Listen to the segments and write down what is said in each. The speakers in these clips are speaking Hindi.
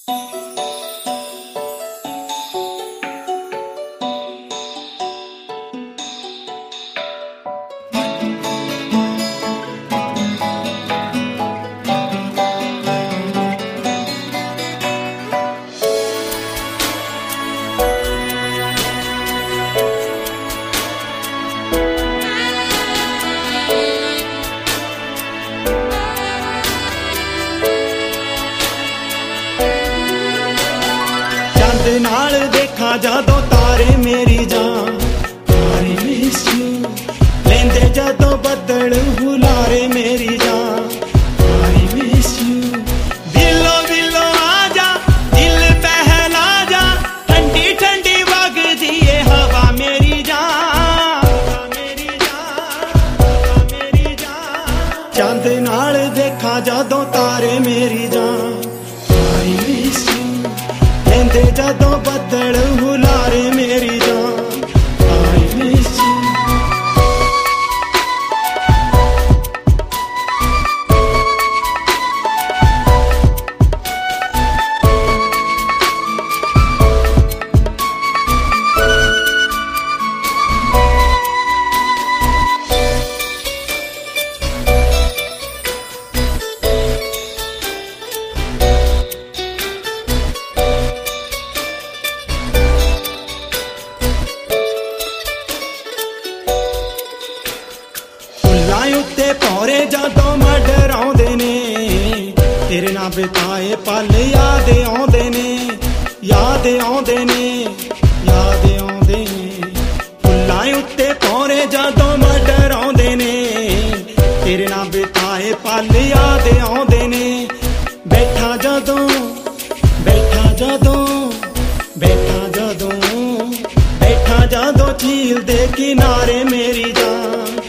नाल देखा जदों तारे मेरी जान तारे मिस यू लेंदे जदों बदल हुलारे मेरी जान तारे मिस यू दिलो दिलो आजा दिल बहला जा ठंडी ठंडी वगदी है हवा मेरी जान मेरी जान मेरी जान चांद नाल देखा जदों तारे मेरी जान तारे मिस यू लेंदे जदों बदल हुलारे मेरी जान I miss you। उत्ते पौरे जदों मडराउंदे ने तेरे नाल बिताए पल याद आउंदे ने याद आउंदे ने याद आउंदे ने फुल्लां उत्ते पौरे जदों मडराउंदे ने तेरे नाल बिताए पल याद आउंदे ने बैठा जदों बैठा जदों बैठा जदों बैठा जदों झील दे किनारे मेरी जान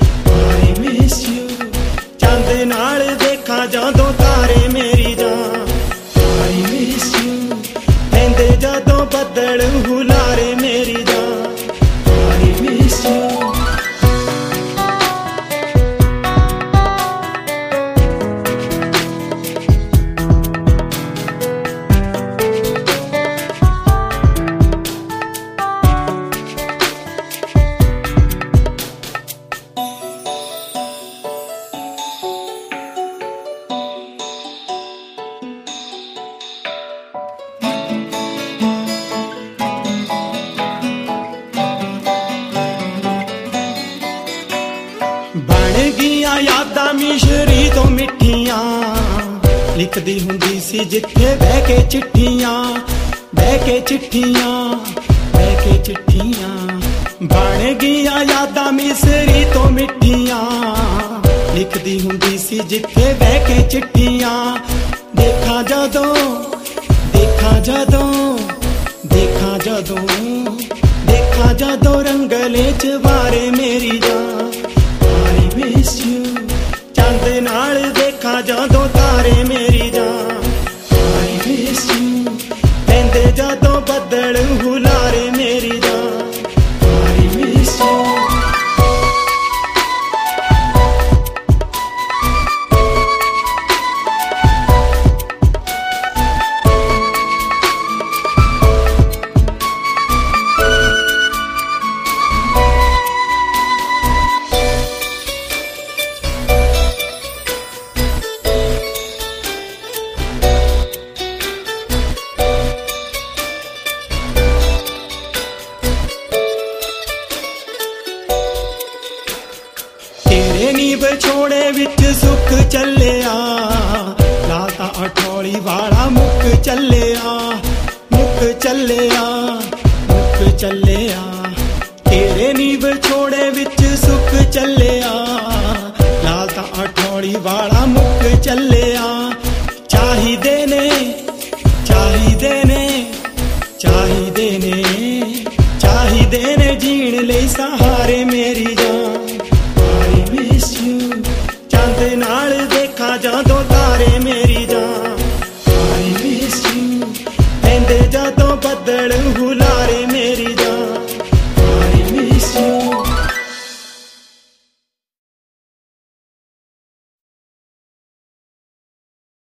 चांद नाल देखा जदों तारे मेरी जान I miss you लेंदे जदों बदल हुलारे मेरी जान I miss you। बन गिया यादां मिशरी तो मिठियां लिखदी हुंदी सी जिथे बह के चिट्ठियां बह के चिट्ठियां बह के चिट्ठियां बन गिया यादां मिशरी तो मिठियां लिखदी हुंदी सी जिथे बह के चिट्ठियां देखा जदों देखा जदों देखा जदों देखा जदों रंगले च बारे मेरी जान मिस यू चांद नाल देखा जदों तारे मेरी जान I miss you लेंदे जदों बदल हुलारे मेरी जान I miss you। तेरे नी विछोड़े विच सुख चलिया लाता अठौली वाला मुक चलिया